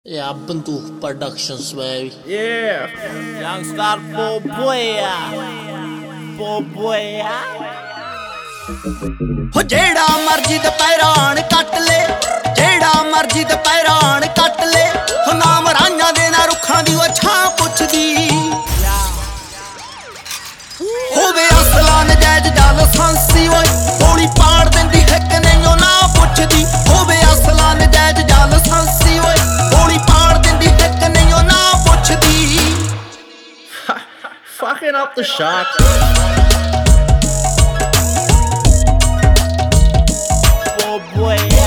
Yeah, Bantu Productions, baby. Yeah, Youngstar Boboya, Boboya. ਹੋ ਜਿਹੜਾ ਮਰਜੀ ਦੁਪਹਿਰਾਨ ਕੱਟ ਲੈ, ਜਿਹੜਾ ਮਰਜੀ ਦੁਪਹਿਰਾਨ ਕੱਟ ਲੈ, ਹੋ ਨਾਮ ਰਾਈਆਂ ਦੇ ਨਾ ਰੁੱਖਾਂ ਦੀ ਉਹ ਛਾਂ ਪੁੱਛਦੀ ਹੋਵੇ ਅਸਲਾਂ ਨਜਾਇਜ਼ ਜਾਂ ਲਾਇਸੈਂਸੀ ਓਏ ਗੋਲੀ ਪਾੜ ਦਿੰਦੀ ਹਿੱਕ ਨਹੀਂ ਉਹ ਨਾ ਪੁੱਛਦੀ ਹੋਵੇ ਅਸਲਾਂ ਨਜਾਇਜ਼ ਜਾਂ ਲਾਇਸੈਂਸੀ ਓਏ ਗੋਲੀ ਪਾੜ ਦਿੰਦੀ ਹਿੱਕ ਨਹੀਂ ਉਹ ਨਾ ਪੁੱਛਦੀ Fucking up the shot. Boboya.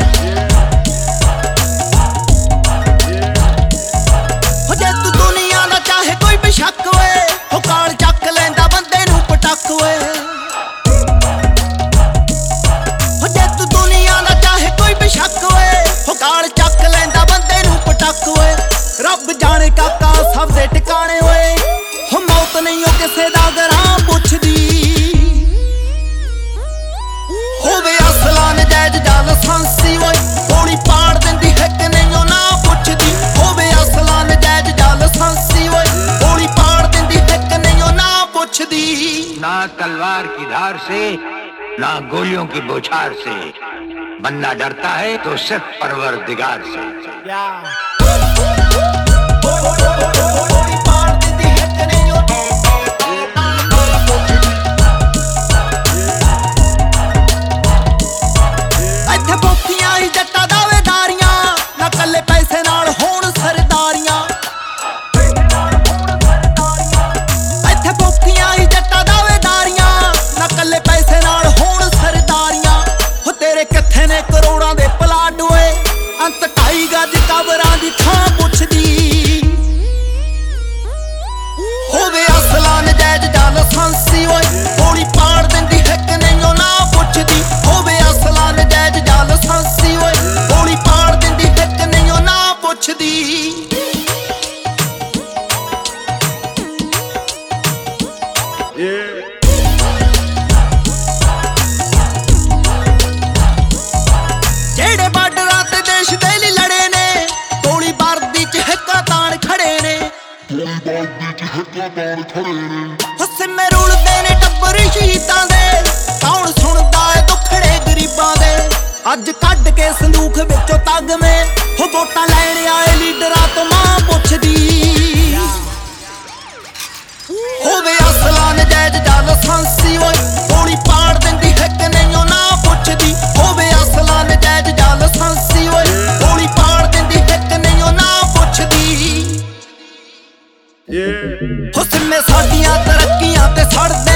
ਹੋ ਜੇ ਤੂੰ ਦੁਨੀਆ ਦਾ ਚਾਹੇ ਕੋਈ ਬੇਸ਼ੱਕ ਓਏ ਹੋ ਕਾਲ ਚੱਕ ਲੈਂਦਾ ਬੰਦੇ ਨੂੰ ਪਟਕ ਓਏ ਹੋ ਜੇ ਤੂੰ ਦੁਨੀਆ ਦਾ ਚਾਹੇ ਕੋਈ ਬੇਸ਼ੱਕ ਓਏ ਹੋ ਕਾਲ ਚੱਕ ਲੈਂਦਾ ਬੰਦੇ ਨੂੰ ਪਟਕ ਓਏ ਰੱਬ ਜਾਣੇ ਕਾਕਾ ਸਭ ਦੇ ਟਿਕਾਣੇ ਓਏ ਹੋ ਮੌਤ ਨਹੀਂ ਉਹ ਕਿਸੇ ਦਾ ਗਰਾਂ ਪੁੱਛਦੀ ਹੋਵੇ ਅਸਲਾਂ ਨਜਾਇਜ਼ ਜਾਂ ਲਾਇਸੈਂਸੀ ਓਏ ਗੋਲੀ ਪਾੜ ਦਿੰਦੀ ਹਿੱਕ ਨਹੀਂ ਉਹ ਨਾ ਪੁੱਛਦੀ ਹੋਵੇ ਅਸਲਾਂ ਨਜਾਇਜ਼ ਜਾਂ ਲਾਇਸੈਂਸੀ ਓਏ ਗੋਲੀ ਪਾੜ ਦਿੰਦੀ ਹਿੱਕ ਨਹੀਂ ਉਹ ਨਾ ਪੁੱਛਦੀ ना तलवार की धार से ना गोलियों की बौछार से बंदा डरता है तो सिर्फ परवरदिगार से। Yeah. ਗੋਲੀ ਪਾੜ ਦਿੰਦੀ ਹਿੱਕ ਨਹੀਂ ਉਹ ਇੱਥੇ ਬੋਕੀਆਂ ਹੀ ਜੱਟਾਂ ਦਾਵੇਦਾਰੀਆਂ ਨਾ ਕੱਲੇ ਪੈਸੇ ਨਾਲ ਹੋਣ ਸਰਦਾਰੀਆਂ ਇੱਥੇ ਬੋਕੀਆਂ ਹੀ ਜੱਟਾਂ ਦਾਵੇਦਾਰੀਆਂ ਨਾ ਕੱਲੇ ਪੈਸੇ ਨਾਲ ਹੋਣ ਸਰਦਾਰੀਆਂ ਹੋ ਤੇਰੇ ਕਿੱਥੇ ਨੇ ਕਰੋੜਾਂ ਦੇ ਪਲਾਟ ਓਏ ਅੰਤ 2.5 ਗੱਜ ਕਬਰਾਂ ਦੀ ਥਾਂ ਪੁੱਛਦੀ ਹੋਵੇ ਅਸਲਾਂ ਨਜਾਇਜ਼ ਜਾਂ ਲਾਇਸੈਂਸੀ ਓਏ ਗੋਲੀ ਪਾੜ ਦਿੰਦੀ ਹਿੱਕ ਨਹੀਂ ਉਹ ਨਾ ਪੁੱਛਦੀ ਹੋਵੇ ਅਸਲਾਂ ਨਜਾਇਜ਼ ਜਾਂ ਲਾਇਸੈਂਸੀ ਓਏ ਗੋਲੀ ਪਾੜ ਦਿੰਦੀ ਹਿੱਕ ਨਹੀਂ ਉਹ ਨਾ ਪੁੱਛਦੀ Yeah. ਜਿਹੜੇ ਬਾਰਡਰਾਂ ਤੇ ਦੇਸ਼ ਦੇ ਲਈ ਲੜੇ ਨੇ ਗੋਲੀ ਵਰਦੀ ਚ ਹਿੱਕਾਂ ਤਾਣ ਖੜੇ ਨੇ ਹੁਸਨੇ ਰੁਲਦੇ ਨੇ ਟੱਬਰ ਸ਼ਹੀਦਾਂ ਦੇ ਕੌਣ ਸੁਣਦਾ ਏ ਦੁੱਖੜੇ ਗਰੀਬਾਂ ਦੇ ਅੱਜ ਕੱਢ ਕੇ ਸੰਦੂਖ ਵਿੱਚੋਂ ਤਗਮੇ ਹੋ ਵੋਟਾਂ ਲੈਣ ਆਏ ਲੀਡਰਾਂ ਤੋਂ ਮਾਂ ਪੁੱਛਦੀ ਹੋਵੇ ਅਸਲਾਂ ਨਜਾਇਜ਼ ਜਾਂ ਲਾਇਸੈਂਸੀ ਓਏ ਗੋਲੀ ਪਾੜ ਦਿੰਦੀ ਹਿੱਕ ਨਹੀਂ ਉਹ ਨਾ ਪੁੱਛਦੀ ਹੋਵੇ ਅਸਲਾਂ ਨਜਾਇਜ਼ ਜਾਂ ਲਾਇਸੈਂਸੀ ਓਏ ਗੋਲੀ ਪਾੜ ਦਿੰਦੀ ਹਿੱਕ ਨਹੀਂ ਉਹ ਨਾ ਪੁੱਛਦੀ Yeah. ਹੁਸਨੇ ਸਾਡੀਆਂ ਤਰੱਕੀਆਂ ਤੇ ਸੜਦੇ